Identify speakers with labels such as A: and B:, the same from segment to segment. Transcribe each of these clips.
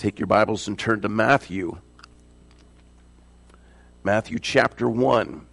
A: Take your Bibles and turn to Matthew. Matthew chapter 1.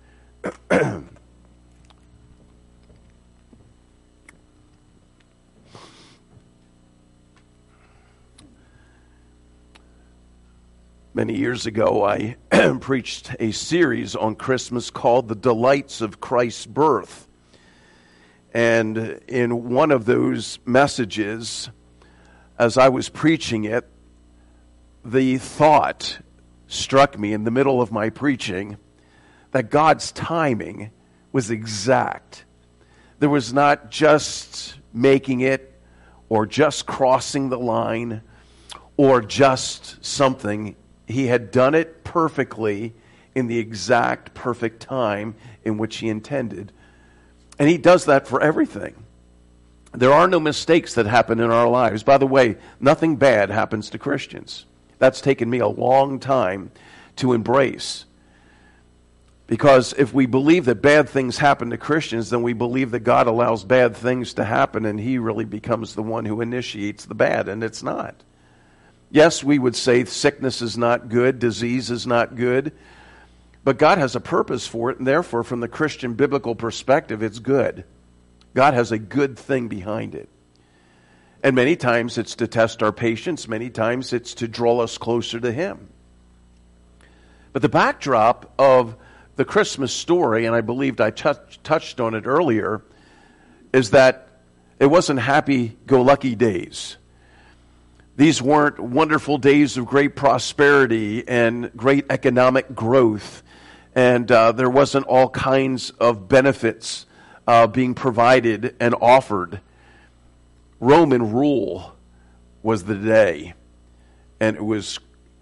A: Many years ago, I preached a series on Christmas called The Delights of Christ's Birth. And in one of those messages, as I was preaching it, the thought struck me in the middle of my preaching that God's timing was exact. There was not just making it, or just crossing the line, or just something. He had done it perfectly in the exact perfect time in which he intended. And he does that for everything. There are no mistakes that happen in our lives. By the way, nothing bad happens to Christians. That's taken me a long time to embrace. Because if we believe that bad things happen to Christians, then we believe that God allows bad things to happen and he really becomes the one who initiates the bad, and it's not. Yes, we would say sickness is not good, disease is not good, but God has a purpose for it, and therefore, from the Christian biblical perspective, it's good. God has a good thing behind it. And many times it's to test our patience, many times it's to draw us closer to Him. But the backdrop of the Christmas story, and I believed I touched on it earlier, is that it wasn't happy-go-lucky days. These weren't wonderful days of great prosperity and great economic growth, and there wasn't all kinds of benefits being provided and offered. Roman rule was the day, and it was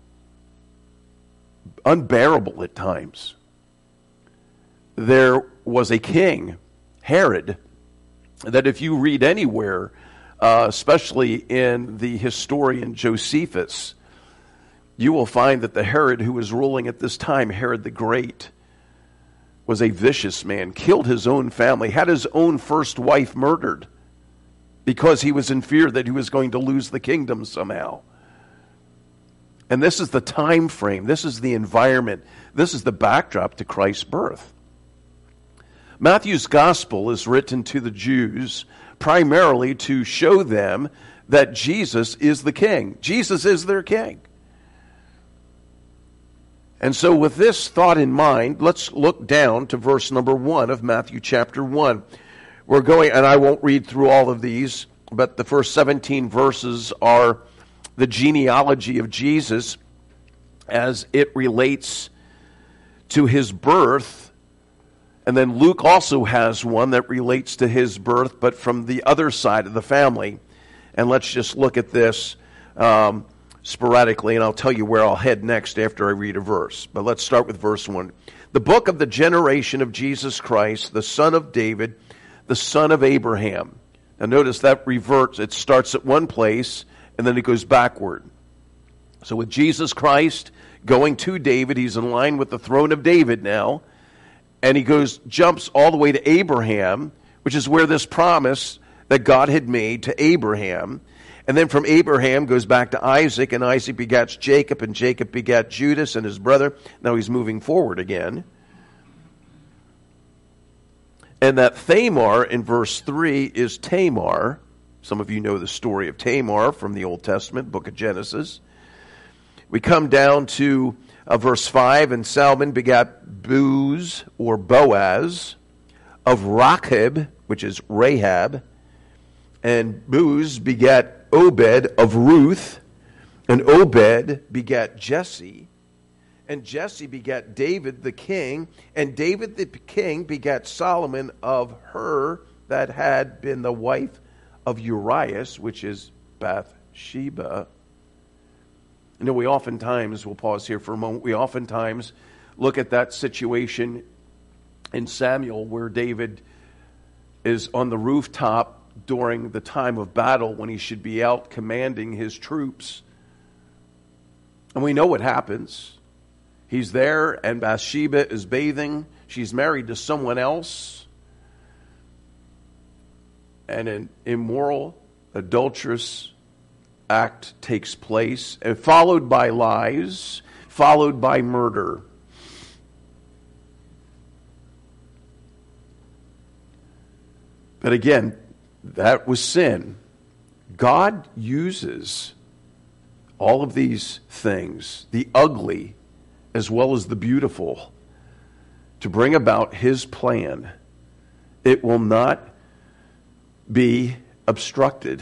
A: unbearable at times. There was a king, Herod, that if you read anywhere, especially in the historian Josephus, you will find that the Herod who was ruling at this time, Herod the Great, was a vicious man, killed his own family, had his own first wife murdered because he was in fear that he was going to lose the kingdom somehow. And this is the time frame, this is the environment, this is the backdrop to Christ's birth. Matthew's gospel is written to the Jews primarily to show them that Jesus is the king. Jesus is their king. And so with this thought in mind, let's look down to verse number 1 of Matthew chapter 1. We're going, and I won't read through all of these, but the first 17 verses are the genealogy of Jesus as it relates to his birth. And then Luke also has one that relates to his birth, but from the other side of the family. And let's just look at this sporadically, and I'll tell you where I'll head next after I read a verse. But let's start with verse 1. The book of the generation of Jesus Christ, the son of David, the son of Abraham. Now notice that reverts. It starts at one place, and then it goes backward. So with Jesus Christ going to David, he's in line with the throne of David now. And he jumps all the way to Abraham, which is where this promise that God had made to Abraham. And then from Abraham goes back to Isaac, and Isaac begats Jacob, and Jacob begat Judas and his brother. Now he's moving forward again. And that Thamar in verse 3 is Tamar. Some of you know the story of Tamar from the Old Testament, book of Genesis. We come down to verse 5, and Salmon begat Booz, or Boaz, of Rachab, which is Rahab, and Booz begat Obed of Ruth, and Obed begat Jesse, and Jesse begat David the king, and David the king begat Solomon of her that had been the wife of Urias, which is Bathsheba. You know, we oftentimes, we'll pause here for a moment, we oftentimes look at that situation in Samuel where David is on the rooftop during the time of battle when he should be out commanding his troops. And we know what happens. He's there and Bathsheba is bathing. She's married to someone else. And an immoral, adulterous act takes place, and followed by lies, followed by murder. But again, that was sin. God uses all of these things, the ugly as well as the beautiful, to bring about his plan. It will not be obstructed.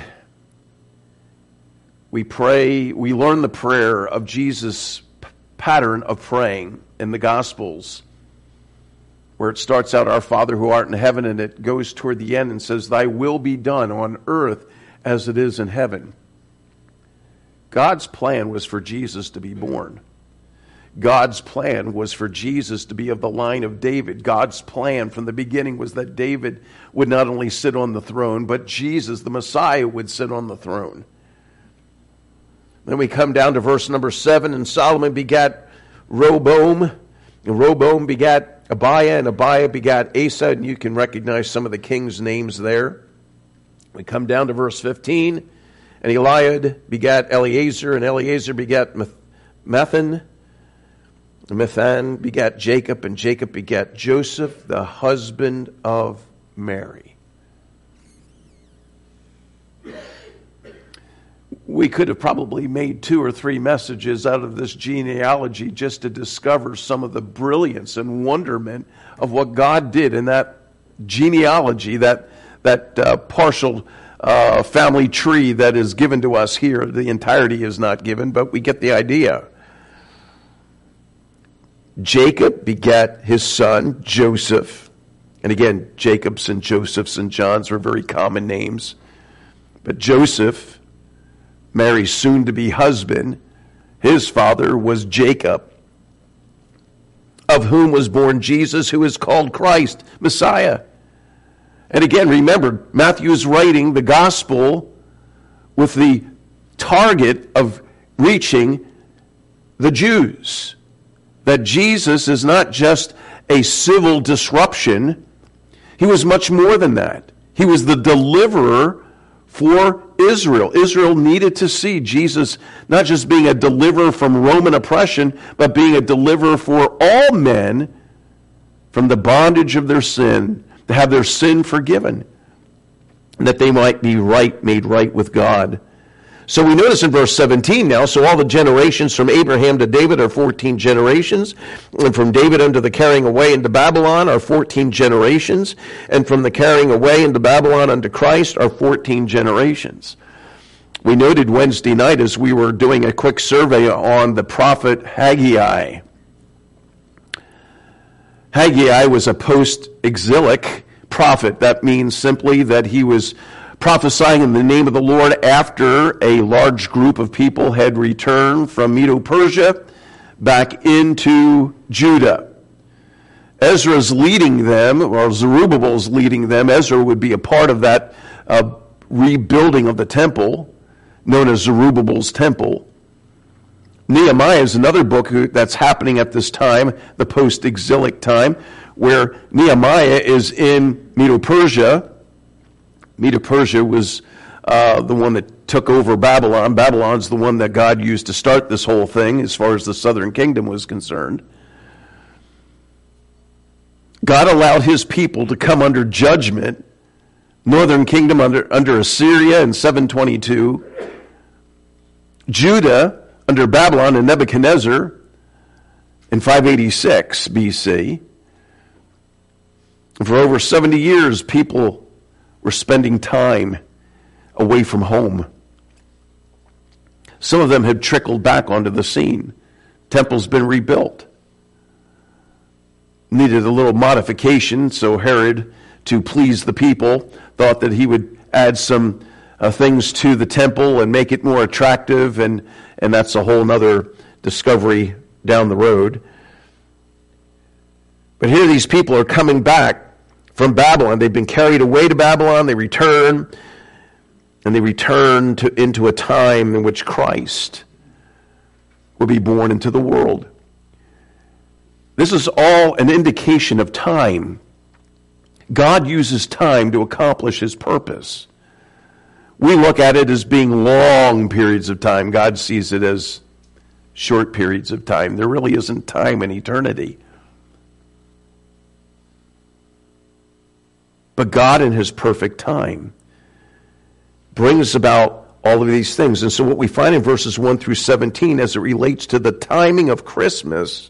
A: We pray, we learn the prayer of Jesus' pattern of praying in the Gospels, where it starts out, "Our Father who art in heaven," and it goes toward the end and says, "Thy will be done on earth as it is in heaven." God's plan was for Jesus to be born. God's plan was for Jesus to be of the line of David. God's plan from the beginning was that David would not only sit on the throne, but Jesus, the Messiah, would sit on the throne. Then we come down to verse number 7, "And Solomon begat Rehoboam, and Rehoboam begat Abiah, and Abiah begat Asa," and you can recognize some of the kings' names there. We come down to verse 15, "And Eliad begat Eleazar, and Eleazar begat Methan, and Methan begat Jacob, and Jacob begat Joseph, the husband of Mary." We could have probably made 2 or 3 messages out of this genealogy just to discover some of the brilliance and wonderment of what God did in that genealogy, that partial family tree that is given to us here. The entirety is not given, but we get the idea. Jacob begat his son, Joseph. And again, Jacob's and Joseph's and John's were very common names. But Joseph, Mary's soon-to-be husband, his father was Jacob, of whom was born Jesus, who is called Christ, Messiah. And again, remember, Matthew is writing the gospel with the target of reaching the Jews. That Jesus is not just a civil disruption. He was much more than that. He was the deliverer for Israel. Israel needed to see Jesus not just being a deliverer from Roman oppression, but being a deliverer for all men from the bondage of their sin, to have their sin forgiven, and that they might be made right with God. So we notice in verse 17 now, "So all the generations from Abraham to David are 14 generations, and from David unto the carrying away into Babylon are 14 generations, and from the carrying away into Babylon unto Christ are 14 generations." We noted Wednesday night as we were doing a quick survey on the prophet Haggai. Haggai was a post-exilic prophet. That means simply that he was prophesying in the name of the Lord after a large group of people had returned from Medo-Persia back into Judah. Ezra's leading them, or Zerubbabel's leading them. Ezra would be a part of that rebuilding of the temple, known as Zerubbabel's temple. Nehemiah is another book that's happening at this time, the post-exilic time, where Nehemiah is in Medo-Persia. Medo-Persia was the one that took over Babylon. Babylon's the one that God used to start this whole thing as far as the southern kingdom was concerned. God allowed his people to come under judgment. Northern kingdom under Assyria in 722. Judah under Babylon and Nebuchadnezzar in 586 BC. And for over 70 years, people were spending time away from home. Some of them had trickled back onto the scene. Temple's been rebuilt. Needed a little modification, so Herod, to please the people, thought that he would add some things to the temple and make it more attractive, and that's a whole other discovery down the road. But here these people are coming back from Babylon. They've been carried away to Babylon. They return, and they return into a time in which Christ will be born into the world. This is all an indication of time. God uses time to accomplish his purpose. We look at it as being long periods of time. God sees it as short periods of time. There really isn't time in eternity. But God in his perfect time brings about all of these things. And so what we find in verses 1 through 17 as it relates to the timing of Christmas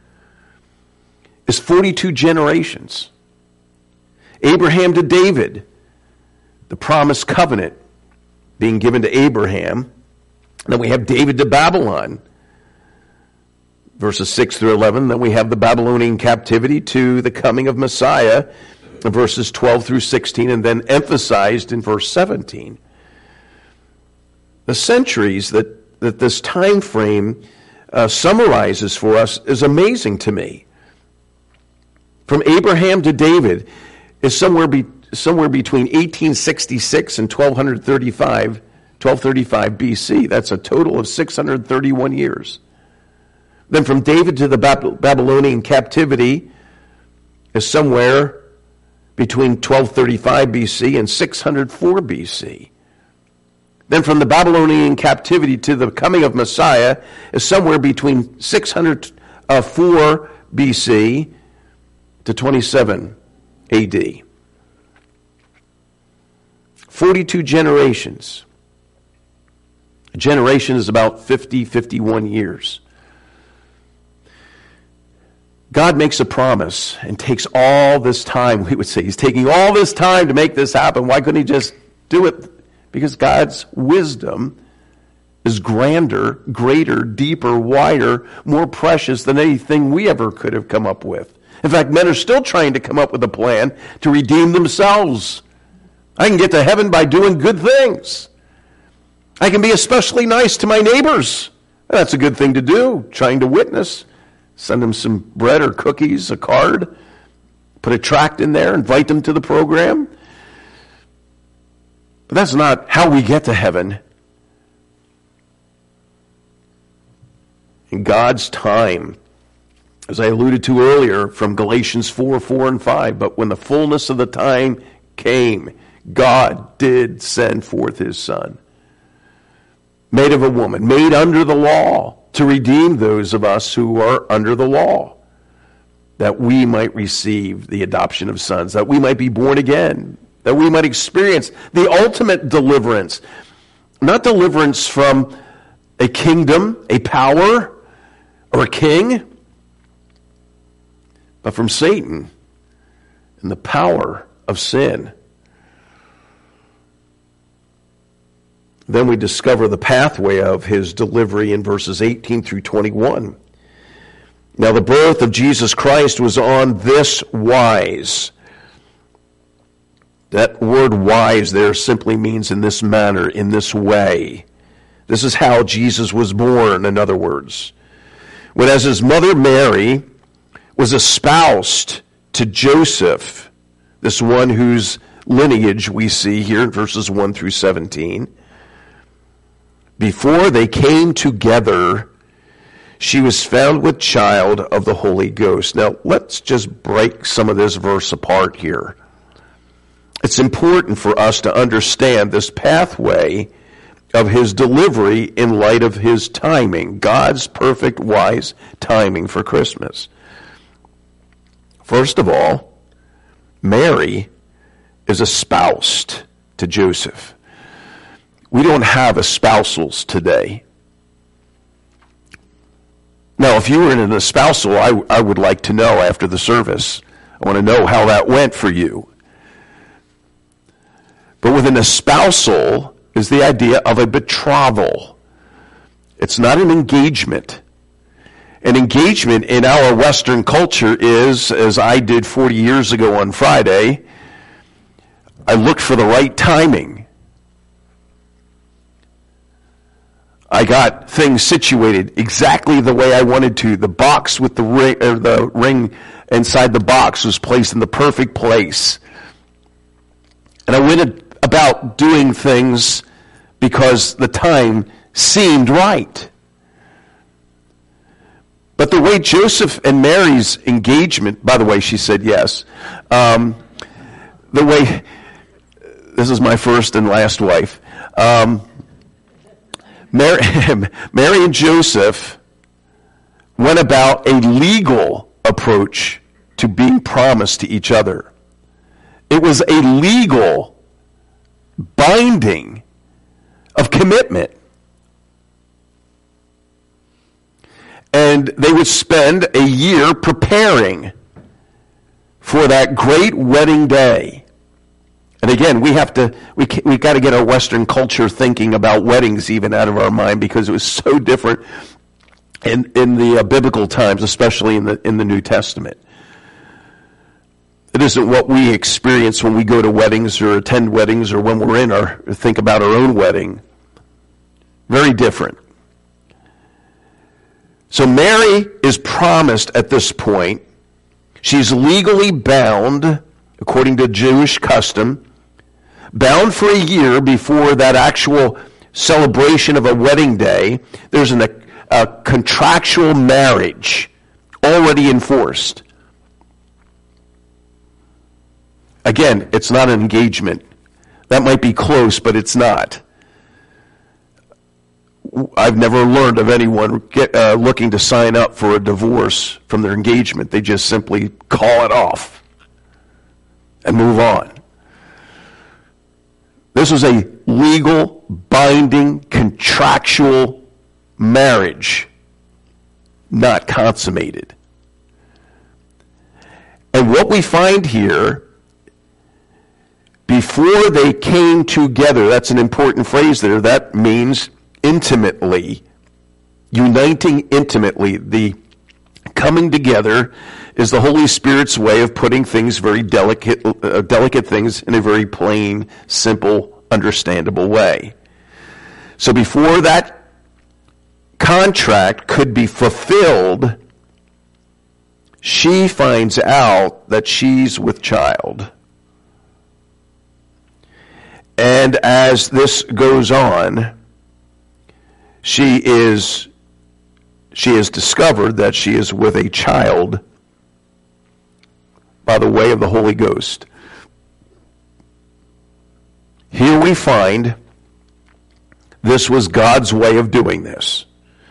A: is 42 generations. Abraham to David, the promised covenant being given to Abraham. Then we have David to Babylon, verses 6 through 11. Then we have the Babylonian captivity to the coming of Messiah, verses 12 through 16, and then emphasized in verse 17. The centuries that this time frame summarizes for us is amazing to me. From Abraham to David is somewhere between 1866 and 1235 BC. That's a total of 631 years. Then from David to the Babylonian captivity is somewhere between 1235 BC and 604 BC. Then from the Babylonian captivity to the coming of Messiah is somewhere between 604 BC to 27 AD. 42 generations. A generation is about 51 years. God makes a promise and takes all this time. We would say he's taking all this time to make this happen. Why couldn't he just do it? Because God's wisdom is grander, greater, deeper, wider, more precious than anything we ever could have come up with. In fact, men are still trying to come up with a plan to redeem themselves. I can get to heaven by doing good things. I can be especially nice to my neighbors. That's a good thing to do, trying to witness. Send them some bread or cookies, a card, put a tract in there, invite them to the program. But that's not how we get to heaven. In God's time, as I alluded to earlier from Galatians 4 and 5, but when the fullness of the time came, God did send forth his Son, made of a woman, made under the law, to redeem those of us who are under the law, that we might receive the adoption of sons, that we might be born again, that we might experience the ultimate deliverance. Not deliverance from a kingdom, a power, or a king, but from Satan and the power of sin. Then we discover the pathway of his delivery in verses 18 through 21. Now the birth of Jesus Christ was on this wise. That word wise there simply means in this manner, in this way. This is how Jesus was born, in other words. When as his mother Mary was espoused to Joseph, this one whose lineage we see here in verses 1 through 17, before they came together, she was found with child of the Holy Ghost. Now, let's just break some of this verse apart here. It's important for us to understand this pathway of his delivery in light of his timing, God's perfect, wise timing for Christmas. First of all, Mary is espoused to Joseph. We don't have espousals today. Now, if you were in an espousal, I would like to know after the service. I want to know how that went for you. But with an espousal is the idea of a betrothal. It's not an engagement. An engagement in our Western culture is, as I did 40 years ago on Friday, I looked for the right timing. I got things situated exactly the way I wanted to. The box with the ring inside the box was placed in the perfect place. And I went about doing things because the time seemed right. But the way Joseph and Mary's engagement, by the way, she said yes. The way, this is my first and last wife. Mary and Joseph went about a legal approach to being promised to each other. It was a legal binding of commitment. And they would spend a year preparing for that great wedding day. And again, we got to get our Western culture thinking about weddings even out of our mind, because it was so different in the biblical times, especially in the New Testament. It isn't what we experience when we go to weddings or attend weddings, or when we're think about our own wedding. Very different. So Mary is promised at this point. She's legally bound, according to Jewish custom, bound for a year before that actual celebration of a wedding day. There's a contractual marriage already enforced. Again, it's not an engagement. That might be close, but it's not. I've never learned of anyone looking to sign up for a divorce from their engagement. They just simply call it off and move on. This was a legal, binding, contractual marriage, not consummated. And what we find here, before they came together, that's an important phrase there. That means intimately, uniting intimately. The coming together is the Holy Spirit's way of putting things, very delicate things, in a very plain, simple, understandable way. So before that contract could be fulfilled, she finds out that she's with child. And as this goes on, she has discovered that she is with a child by the way of the Holy Ghost. Here we find this was God's way of doing this.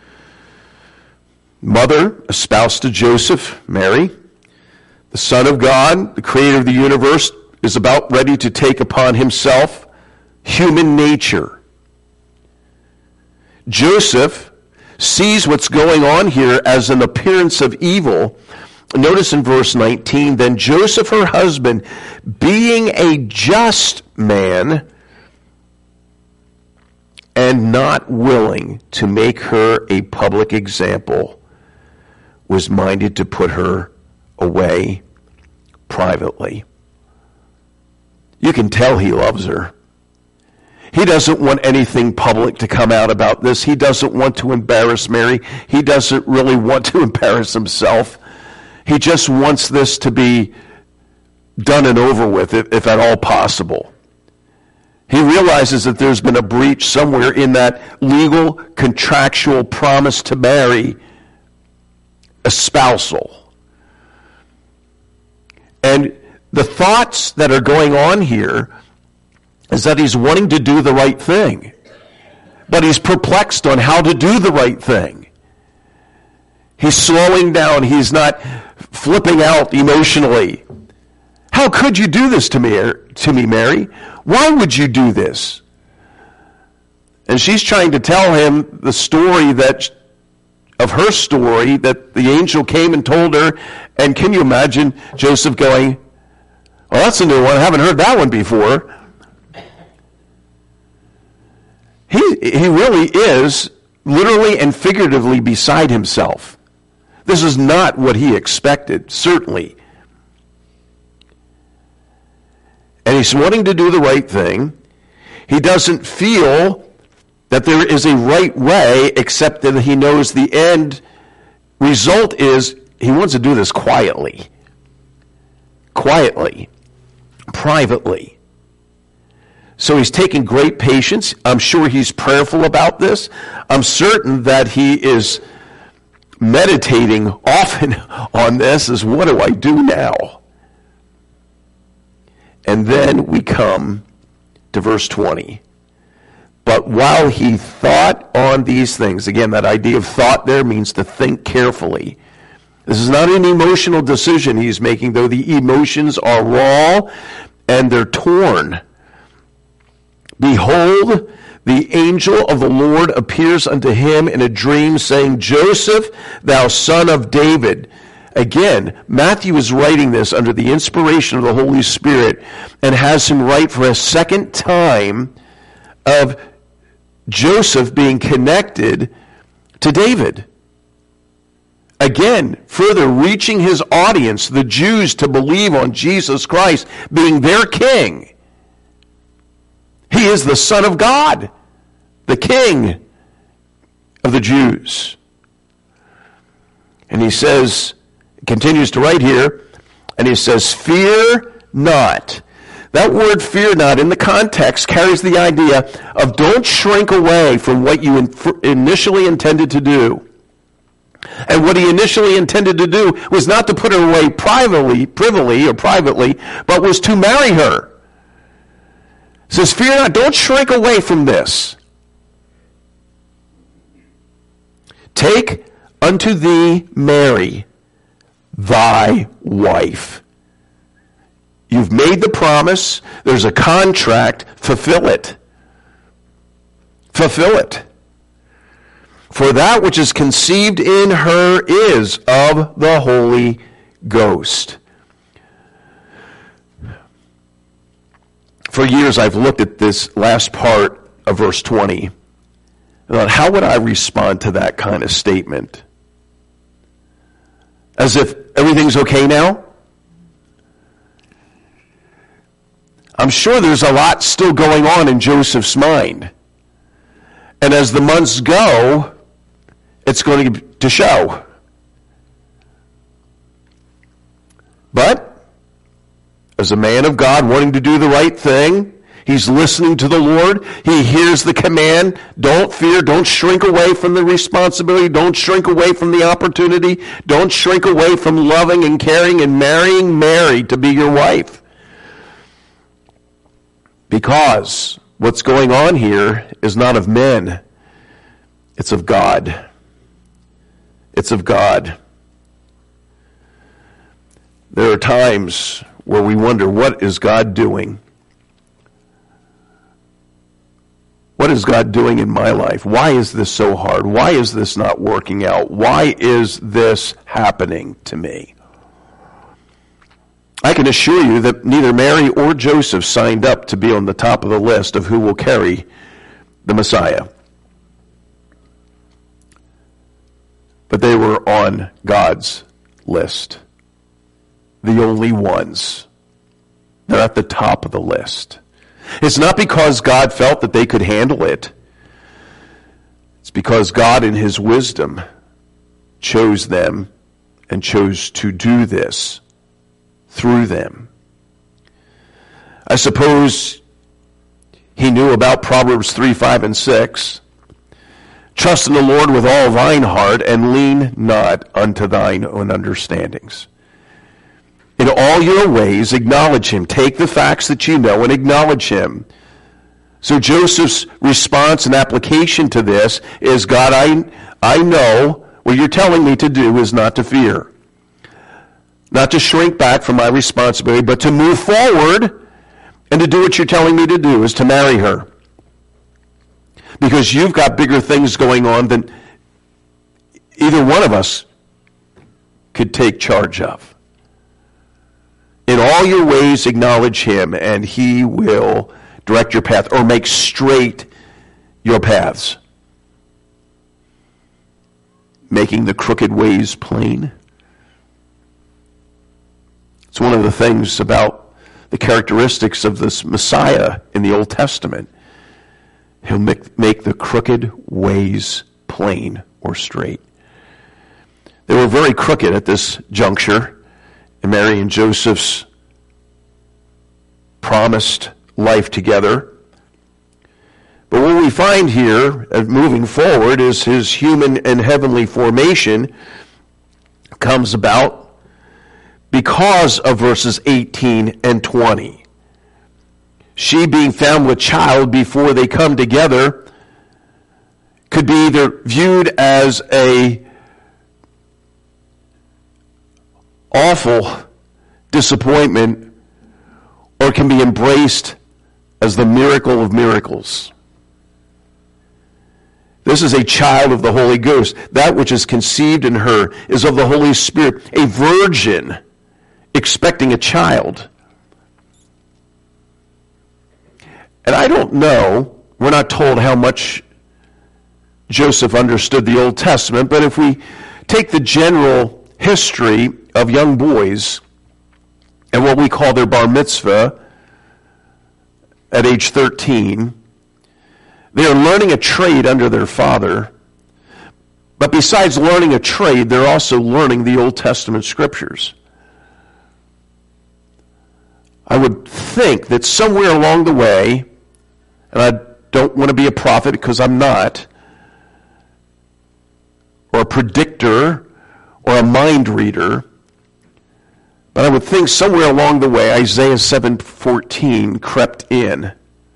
A: Mother espoused to Joseph, Mary, the Son of God, the creator of the universe, is about ready to take upon himself human nature. Joseph sees what's going on here as an appearance of evil. Notice in verse 19, then Joseph, her husband, being a just man and not willing to make her a public example, was minded to put her away privately. You can tell he loves her. He doesn't want anything public to come out about this. He doesn't want to embarrass Mary. He doesn't really want to embarrass himself. He just wants this to be done and over with, if at all possible. He realizes that there's been a breach somewhere in that legal, contractual promise to marry, espousal. And the thoughts that are going on here is that he's wanting to do the right thing, but he's perplexed on how to do the right thing. He's slowing down. He's not flipping out emotionally. How could you do this to me, Mary? Why would you do this? And she's trying to tell him the story of her story that the angel came and told her. And can you imagine Joseph going, well, that's a new one. I haven't heard that one before. He really is literally and figuratively beside himself. This is not what he expected, certainly. And he's wanting to do the right thing. He doesn't feel that there is a right way, except that he knows the end result is he wants to do this quietly, privately. So he's taking great patience. I'm sure he's prayerful about this. I'm certain that he is meditating often on this, as what do I do now? And then we come to verse 20. But while he thought on these things, again, that idea of thought there means to think carefully. This is not an emotional decision he's making, though the emotions are raw and they're torn. Behold, the angel of the Lord appears unto him in a dream, saying, Joseph, thou son of David. Again, Matthew is writing this under the inspiration of the Holy Spirit and has him write for a second time of Joseph being connected to David. Again, further reaching his audience, the Jews, to believe on Jesus Christ being their king. He is the Son of God, the King of the Jews. And he says, continues to write here, and he says, fear not. That word fear not in the context carries the idea of don't shrink away from what you initially intended to do. And what he initially intended to do was not to put her away privately, but was to marry her. It says, fear not, don't shrink away from this. Take unto thee Mary, thy wife. You've made the promise. There's a contract. Fulfill it. Fulfill it. For that which is conceived in her is of the Holy Ghost. For years I've looked at this last part of verse 20 and thought, how would I respond to that kind of statement? As if everything's okay now? I'm sure there's a lot still going on in Joseph's mind. And as the months go, it's going to show. But as a man of God wanting to do the right thing, he's listening to the Lord. He hears the command, don't fear, don't shrink away from the responsibility, don't shrink away from the opportunity, don't shrink away from loving and caring and marrying Mary to be your wife. Because what's going on here is not of men, it's of God. It's of God. There are times where we wonder, what is God doing? What is God doing in my life? Why is this so hard? Why is this not working out? Why is this happening to me? I can assure you that neither Mary or Joseph signed up to be on the top of the list of who will carry the Messiah. But they were on God's list. The only ones. They're at the top of the list. It's not because God felt that they could handle it. It's because God in his wisdom chose them and chose to do this through them. I suppose he knew about Proverbs 3, 5, and 6. Trust in the Lord with all thine heart, and lean not unto thine own understandings. In all your ways, acknowledge him. Take the facts that you know and acknowledge him. So Joseph's response and application to this is, God, I know what you're telling me to do is not to fear. Not to shrink back from my responsibility, but to move forward and to do what you're telling me to do, is to marry her. Because you've got bigger things going on than either one of us could take charge of. In all your ways, acknowledge him, and he will direct your path or make straight your paths. Making the crooked ways plain. It's one of the things about the characteristics of this Messiah in the Old Testament. He'll make the crooked ways plain or straight. They were very crooked at this juncture in Mary and Joseph's promised life together. But what we find here, moving forward, is his human and heavenly formation comes about because of verses 18 and 20. she being found with child before they come together could be either viewed as a awful disappointment or can be embraced as the miracle of miracles. This is a child of the Holy Ghost. That which is conceived in her is of the Holy Spirit. A virgin expecting a child. And I don't know, we're not told how much Joseph understood the Old Testament, but if we take the general history of young boys and what we call their bar mitzvah at age 13, they are learning a trade under their father. But besides learning a trade, they're also learning the Old Testament scriptures. I would think that somewhere along the way, and I don't want to be a prophet because I'm not, or a predictor, or a mind reader, but I would think somewhere along the way Isaiah 7:14 crept in.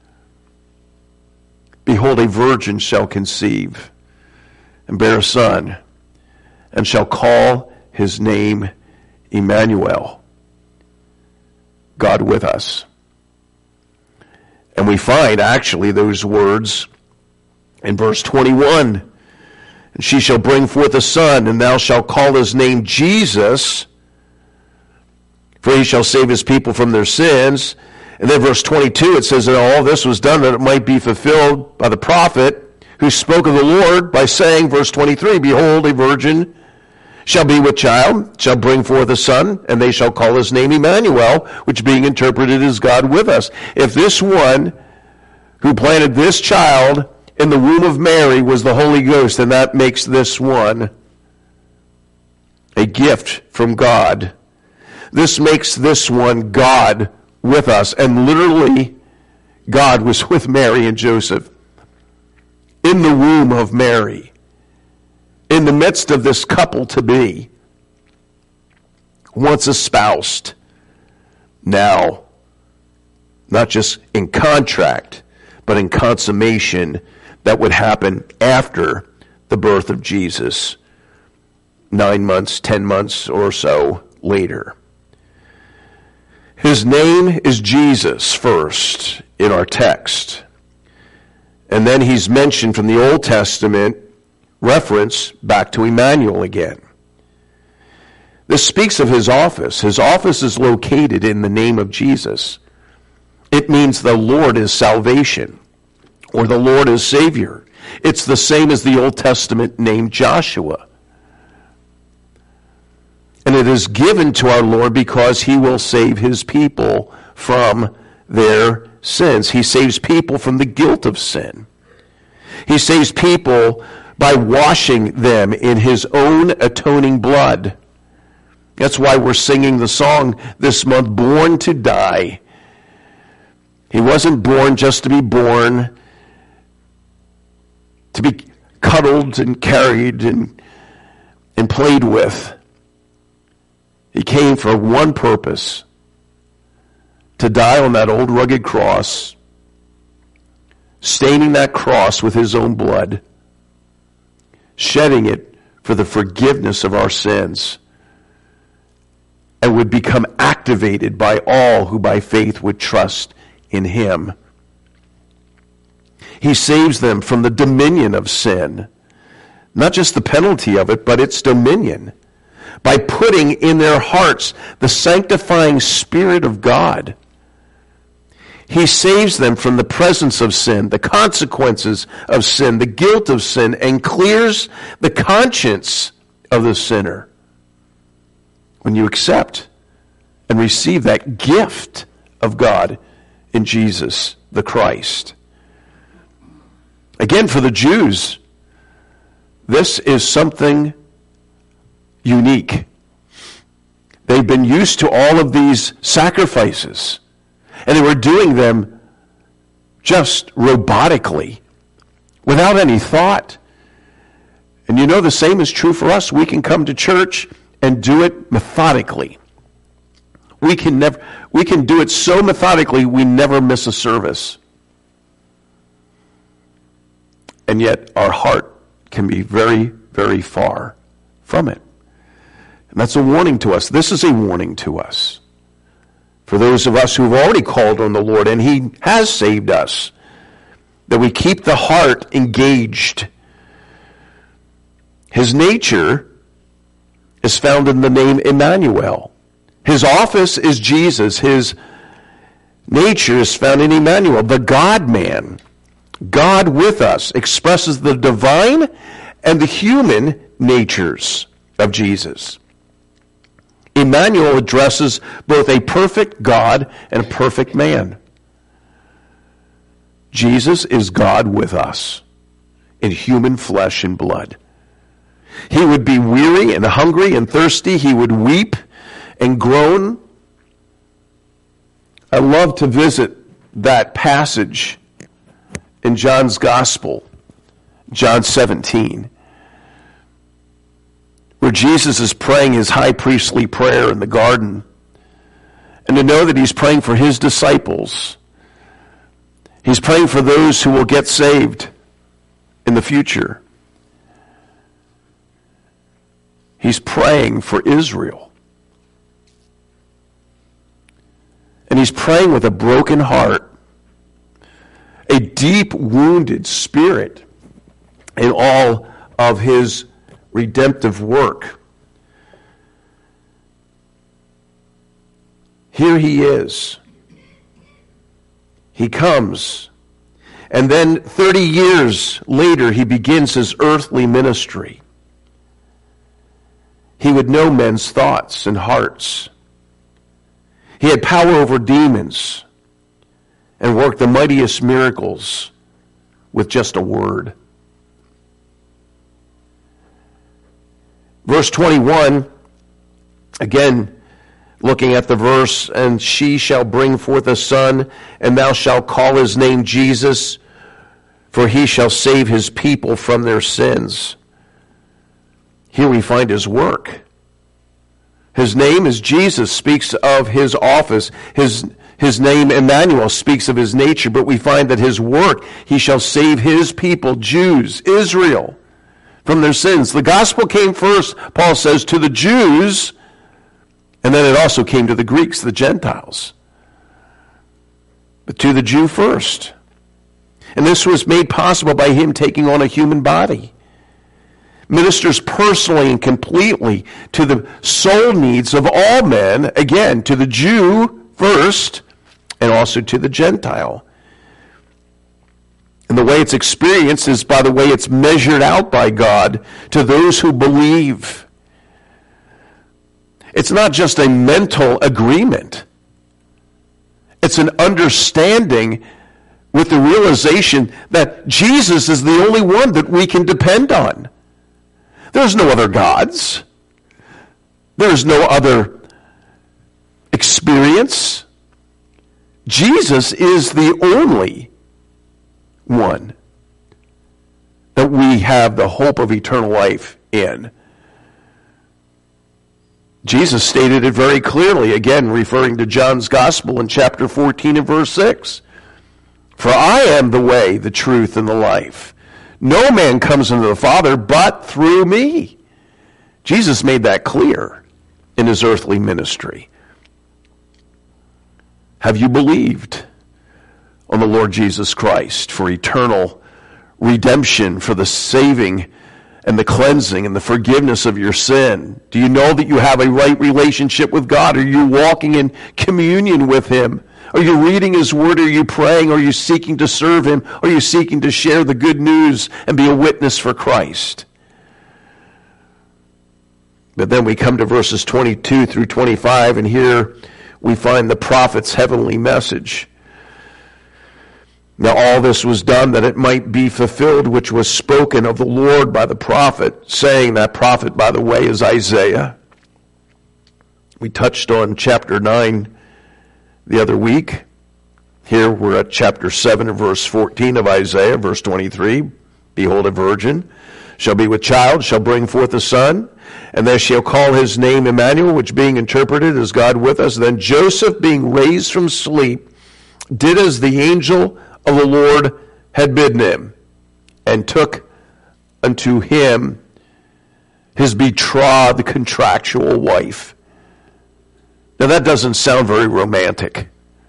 A: Behold, a virgin shall conceive and bear a son, and shall call his name Emmanuel, God with us. And we find actually those words in verse 21. And she shall bring forth a son, and thou shalt call his name Jesus, for he shall save his people from their sins. And then verse 22, it says that all this was done that it might be fulfilled by the prophet who spoke of the Lord by saying, verse 23, behold, a virgin shall be with child, shall bring forth a son, and they shall call his name Emmanuel, which being interpreted is God with us. If this one who planted this child in the womb of Mary was the Holy Ghost, then that makes this one a gift from God. This makes this one God with us. And literally, God was with Mary and Joseph in the womb of Mary, in the midst of this couple to be, once espoused, now, not just in contract, but in consummation that would happen after the birth of Jesus, 9 months, 10 months or so later. His name is Jesus first in our text. And then he's mentioned from the Old Testament reference back to Emmanuel again. This speaks of his office. His office is located in the name of Jesus. It means the Lord is salvation, or the Lord is Savior. It's the same as the Old Testament name Joshua. And it is given to our Lord because he will save his people from their sins. He saves people from the guilt of sin. He saves people by washing them in his own atoning blood. That's why we're singing the song this month, Born to Die. He wasn't born just to be born, to be cuddled and carried and played with. He came for one purpose, to die on that old rugged cross, staining that cross with his own blood, shedding it for the forgiveness of our sins, and would become activated by all who by faith would trust in him. He saves them from the dominion of sin, not just the penalty of it, but its dominion, by putting in their hearts the sanctifying Spirit of God. He saves them from the presence of sin, the consequences of sin, the guilt of sin, and clears the conscience of the sinner. When you accept and receive that gift of God in Jesus the Christ. Again, for the Jews, this is something unique. They've been used to all of these sacrifices, and they were doing them just robotically, without any thought. And you know, the same is true for us. We can come to church and do it methodically, We can do it so methodically we never miss a service. And yet our heart can be very, very far from it. And that's a warning to us. This is a warning to us. For those of us who have already called on the Lord, and He has saved us, that we keep the heart engaged. His nature is found in the name Emmanuel. His office is Jesus. His nature is found in Emmanuel. The God-man, God with us, expresses the divine and the human natures of Jesus. Emmanuel addresses both a perfect God and a perfect man. Jesus is God with us in human flesh and blood. He would be weary and hungry and thirsty. He would weep and groan. I love to visit that passage in John's Gospel, John 17, where Jesus is praying his high priestly prayer in the garden, and to know that he's praying for his disciples. He's praying for those who will get saved in the future. He's praying for Israel. And he's praying with a broken heart, a deep wounded spirit in all of his redemptive work. Here he is. He comes. And then 30 years later, he begins his earthly ministry. He would know men's thoughts and hearts. He had power over demons and worked the mightiest miracles with just a word. Verse 21, again, looking at the verse, and she shall bring forth a son, and thou shalt call his name Jesus, for he shall save his people from their sins. Here we find his work. His name is Jesus, speaks of his office. His name, Emmanuel, speaks of his nature, but we find that his work, he shall save his people, Jews, Israel, from their sins. The gospel came first, Paul says, to the Jews, and then it also came to the Greeks, the Gentiles. But to the Jew first. And this was made possible by him taking on a human body. Ministers personally and completely to the soul needs of all men, again, to the Jew first, and also to the Gentile. And the way it's experienced is by the way it's measured out by God to those who believe. It's not just a mental agreement. It's an understanding with the realization that Jesus is the only one that we can depend on. There's no other gods. There's no other experience. Jesus is the only one that we have the hope of eternal life in. Jesus stated it very clearly, again referring to John's Gospel in chapter 14 and verse 6. For I am the way, the truth, and the life. No man comes unto the Father but through me. Jesus made that clear in his earthly ministry. Have you believed on the Lord Jesus Christ for eternal redemption, for the saving and the cleansing and the forgiveness of your sin? Do you know that you have a right relationship with God? Are you walking in communion with him? Are you reading his word? Are you praying? Are you seeking to serve him? Are you seeking to share the good news and be a witness for Christ? But then we come to verses 22 through 25, and here we find the prophet's heavenly message. Now all this was done that it might be fulfilled, which was spoken of the Lord by the prophet, saying, that prophet, by the way, is Isaiah. We touched on chapter 9 the other week. Here we're at chapter 7 and verse 14 of Isaiah, verse 23. Behold, a virgin shall be with child, shall bring forth a son, And they shall call his name Emmanuel, which being interpreted is God with us. Then Joseph, being raised from sleep, did as the angel of the Lord had bidden him, and took unto him his betrothed contractual wife. Now that doesn't sound very romantic,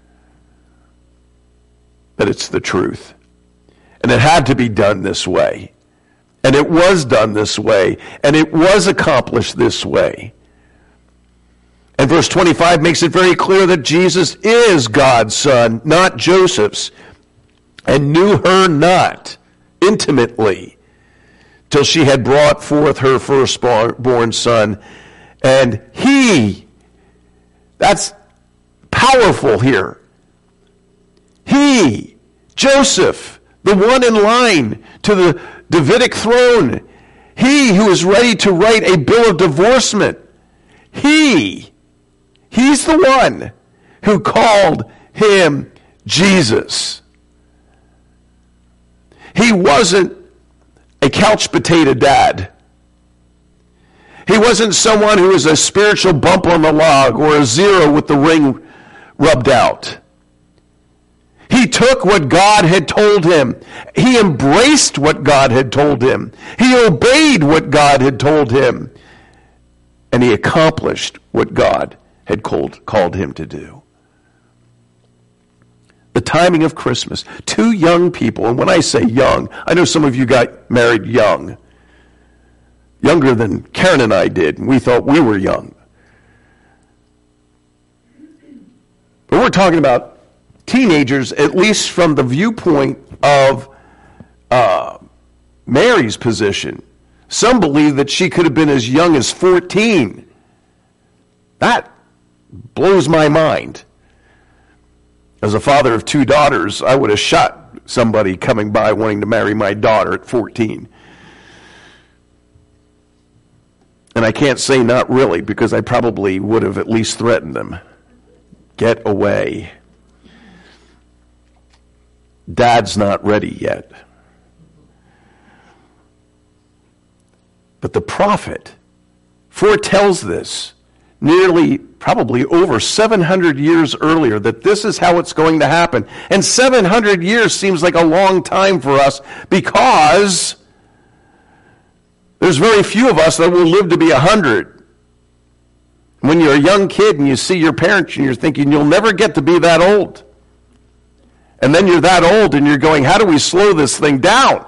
A: but it's the truth. And it had to be done this way. And it was done this way. And it was accomplished this way. And verse 25 makes it very clear that Jesus is God's son, not Joseph's, and knew her not intimately till she had brought forth her firstborn son. And he, that's powerful here. He, Joseph, the one in line to the Davidic throne, he who is ready to write a bill of divorcement, he's the one who called him Jesus. He wasn't a couch potato dad. He wasn't someone who was a spiritual bump on the log or a zero with the ring rubbed out. He took what God had told him. He embraced what God had told him. He obeyed what God had told him. And he accomplished what God had called him to do. The timing of Christmas. Two young people, and when I say young, I know some of you got married young. Younger than Karen and I did, and we thought we were young. But we're talking about teenagers, at least from the viewpoint of Mary's position. Some believe that she could have been as young as 14. That blows my mind. As a father of two daughters, I would have shot somebody coming by wanting to marry my daughter at 14. And I can't say not really, because I probably would have at least threatened them. Get away. Dad's not ready yet. But the prophet foretells this probably over 700 years earlier, that this is how it's going to happen. And 700 years seems like a long time for us, because there's very few of us that will live to be 100. When you're a young kid and you see your parents and you're thinking, you'll never get to be that old. And then you're that old and you're going, how do we slow this thing down?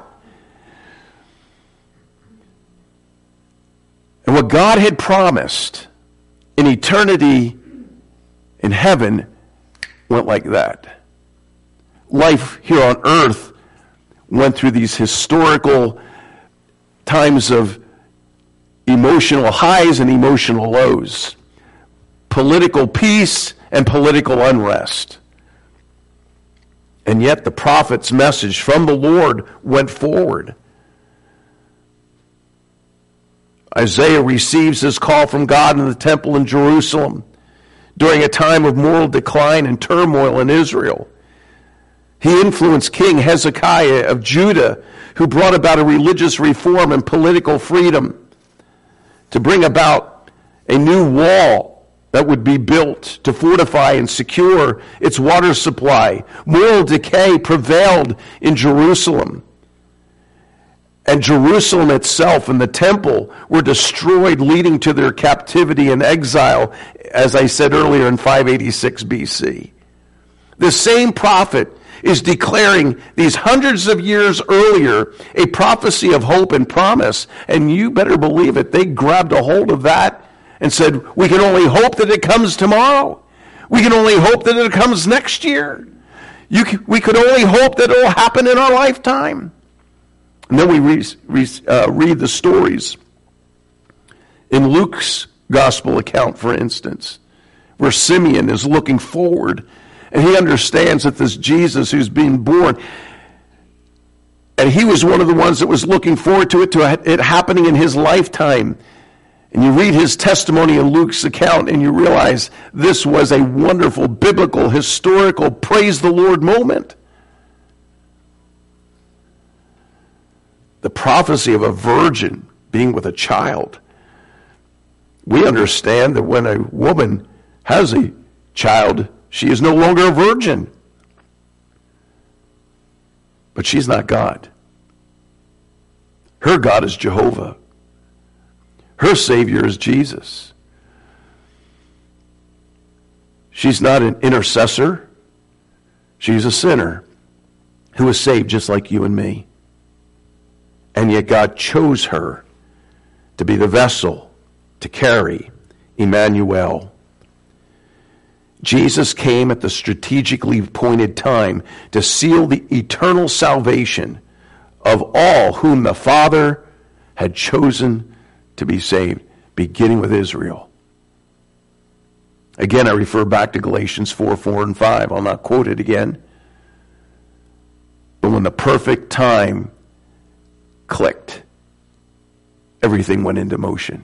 A: And what God had promised in eternity in heaven went like that. Life here on earth went through these historical times of emotional highs and emotional lows, political peace and political unrest. And yet the prophet's message from the Lord went forward. Isaiah receives his call from God in the temple in Jerusalem during a time of moral decline and turmoil in Israel. He influenced King Hezekiah of Judah, who brought about a religious reform and political freedom to bring about a new wall that would be built to fortify and secure its water supply. Moral decay prevailed in Jerusalem. And Jerusalem itself and the temple were destroyed, leading to their captivity and exile, as I said earlier, in 586 BC. The same prophet is declaring these hundreds of years earlier a prophecy of hope and promise. And you better believe it, they grabbed a hold of that and said, we can only hope that it comes tomorrow. We can only hope that it comes next year. We could only hope that it will happen in our lifetime. And then we read the stories in Luke's gospel account, for instance, where Simeon is looking forward, and he understands that this Jesus who's being born, and he was one of the ones that was looking forward to it happening in his lifetime. And you read his testimony in Luke's account, and you realize this was a wonderful, biblical, historical, praise the Lord moment. The prophecy of a virgin being with a child We understand that when a woman has a child, she is no longer a virgin. But she's not God. Her God is Jehovah. Her Savior is Jesus. She's not an intercessor. She's a sinner who is saved just like you and me. And yet God chose her to be the vessel to carry Emmanuel. Jesus came at the strategically appointed time to seal the eternal salvation of all whom the Father had chosen to be saved, beginning with Israel. Again, I refer back to Galatians 4 and 5. I'll not quote it again. But when the perfect time clicked, everything went into motion.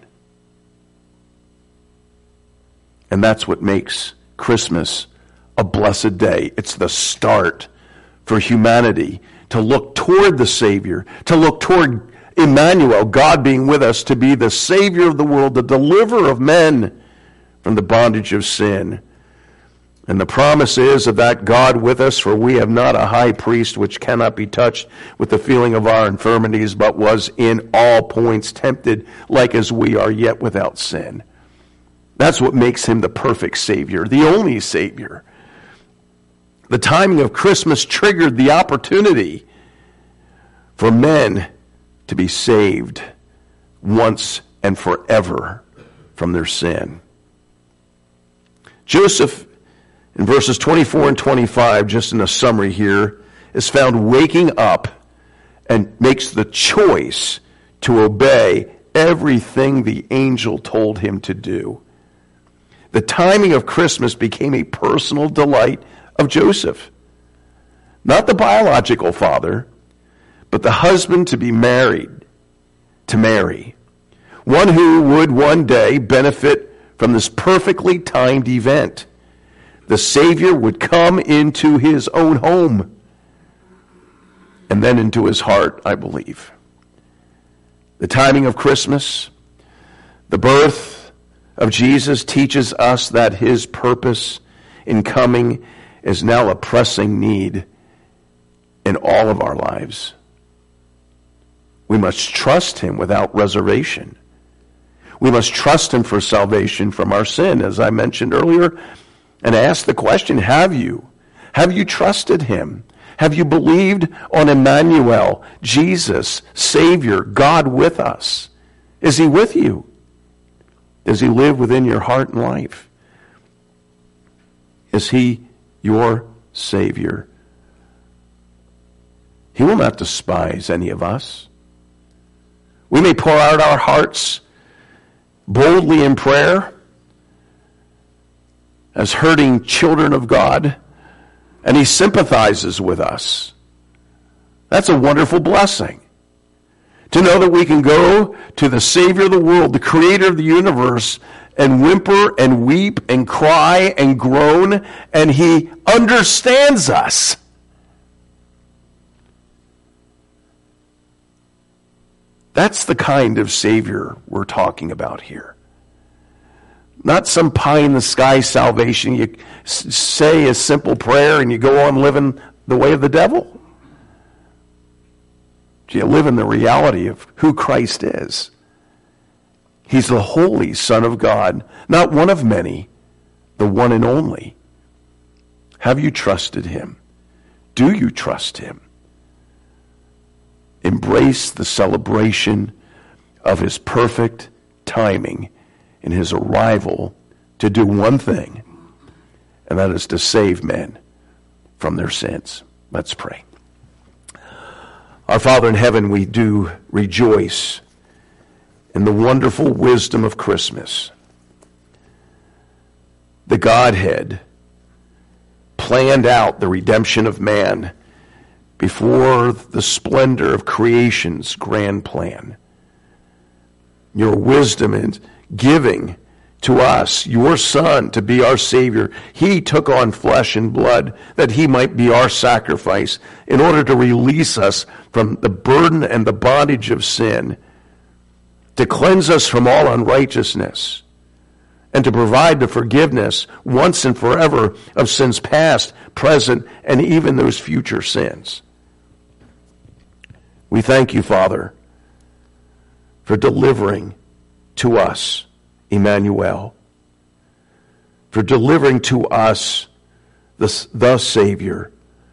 A: And that's what makes Christmas a blessed day. It's the start for humanity to look toward the Savior, to look toward Emmanuel, God being with us, to be the Savior of the world, the deliverer of men from the bondage of sin. And the promise is of that God with us, for we have not a high priest which cannot be touched with the feeling of our infirmities, but was in all points tempted like as we are, yet without sin. That's what makes him the perfect Savior, the only Savior. The timing of Christmas triggered the opportunity for men to be saved once and forever from their sin. Joseph, in verses 24 and 25, just in a summary here, is found waking up and makes the choice to obey everything the angel told him to do. The timing of Christmas became a personal delight of Joseph. Not the biological father, but the husband to be married to Mary. One who would one day benefit from this perfectly timed event. The Savior would come into his own home and then into his heart, I believe. The timing of Christmas, the birth of Jesus, teaches us that his purpose in coming is now a pressing need in all of our lives. We must trust him without reservation. We must trust him for salvation from our sin, as I mentioned earlier, and ask the question, have you? Have you trusted him? Have you believed on Emmanuel, Jesus, Savior, God with us? Is he with you? Does he live within your heart and life? Is he your Savior? He will not despise any of us. We may pour out our hearts boldly in prayer as hurting children of God, and he sympathizes with us. That's a wonderful blessing. To know that we can go to the Savior of the world, the Creator of the universe, and whimper and weep and cry and groan, and he understands us. That's the kind of Savior we're talking about here. Not some pie-in-the-sky salvation. You say a simple prayer and you go on living the way of the devil. You live in the reality of who Christ is. He's the holy Son of God, not one of many, the one and only. Have you trusted him? Do you trust him? Embrace the celebration of his perfect timing in his arrival to do one thing, and that is to save men from their sins. Let's pray. Our Father in heaven, we do rejoice in the wonderful wisdom of Christmas. The Godhead planned out the redemption of man before the splendor of creation's grand plan. Your wisdom in giving to us your Son to be our Savior. He took on flesh and blood that he might be our sacrifice in order to release us from the burden and the bondage of sin, to cleanse us from all unrighteousness, and to provide the forgiveness once and forever of sins past, present, and even those future sins. We thank you, Father, for delivering to us Emmanuel, for delivering to us the Savior,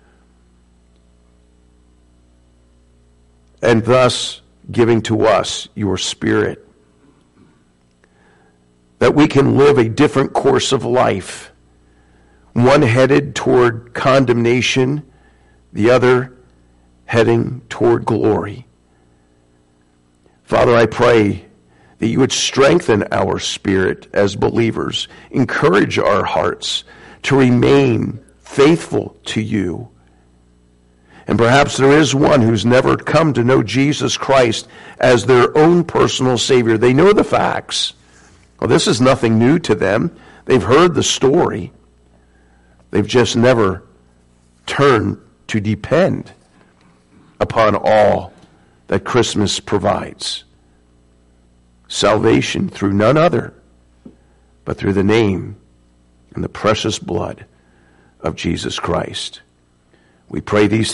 A: and thus giving to us your Spirit, that we can live a different course of life, one headed toward condemnation, the other heading toward glory. Father, I pray that you would strengthen our spirit as believers, encourage our hearts to remain faithful to you. And perhaps there is one who's never come to know Jesus Christ as their own personal Savior. They know the facts. Well, this is nothing new to them. They've heard the story. They've just never turned to depend upon all that Christmas provides. Salvation through none other but through the name and the precious blood of Jesus Christ. We pray these